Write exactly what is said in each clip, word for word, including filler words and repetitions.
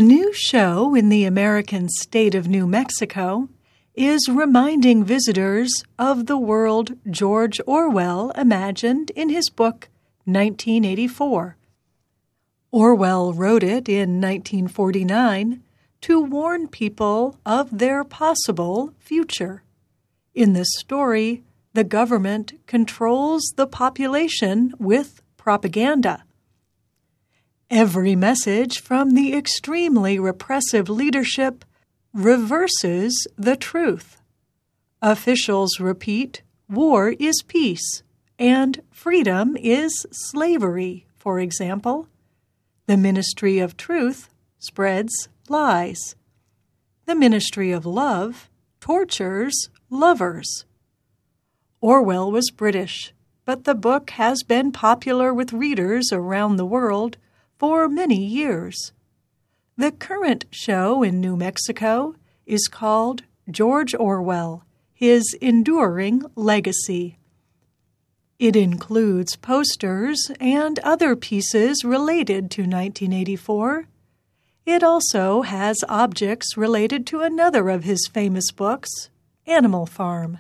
A new show in the American state of New Mexico is reminding visitors of the world George Orwell imagined in his book nineteen eighty-four. Orwell wrote it in nineteen forty-nine to warn people of their possible future. In this story, the government controls the population with propaganda. Every message from the extremely repressive leadership reverses the truth. Officials repeat, war is peace, and freedom is slavery, for example. The Ministry of Truth spreads lies. The Ministry of Love tortures lovers. Orwell was British, but the book has been popular with readers around the world for many years. The current show in New Mexico is called George Orwell, His Enduring Legacy. It includes posters and other pieces related to nineteen eighty-four. It also has objects related to another of his famous books, Animal Farm.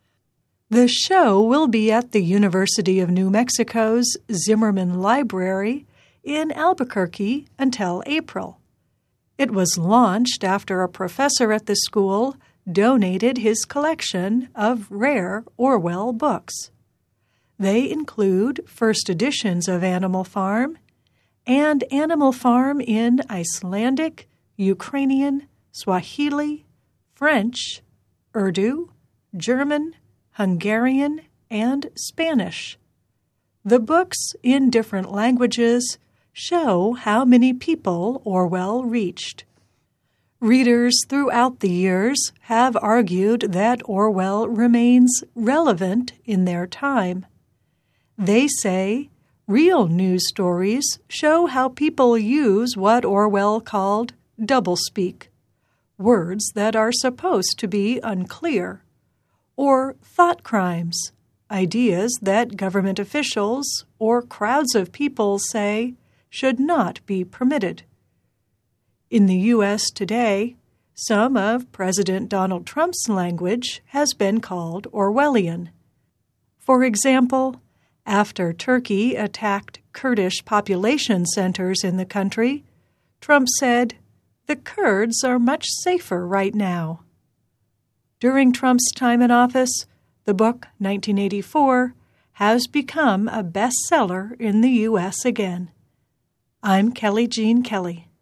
The show will be at the University of New Mexico's Zimmerman Library in Albuquerque until April. It was launched after a professor at the school donated his collection of rare Orwell books. They include first editions of Animal Farm and Animal Farm in Icelandic, Ukrainian, Swahili, French, Urdu, German, Hungarian, and Spanish. The books in different languages show how many people Orwell reached. Readers throughout the years have argued that Orwell remains relevant in their time. They say real news stories show how people use what Orwell called doublespeak, words that are supposed to be unclear, or thought crimes, ideas that government officials or crowds of people say should not be permitted. In the U S today, some of President Donald Trump's language has been called Orwellian. For example, after Turkey attacked Kurdish population centers in the country, Trump said, "The Kurds are much safer right now." During Trump's time in office, the book nineteen eighty-four has become a bestseller in the U S again. I'm Kelly Jean Kelly.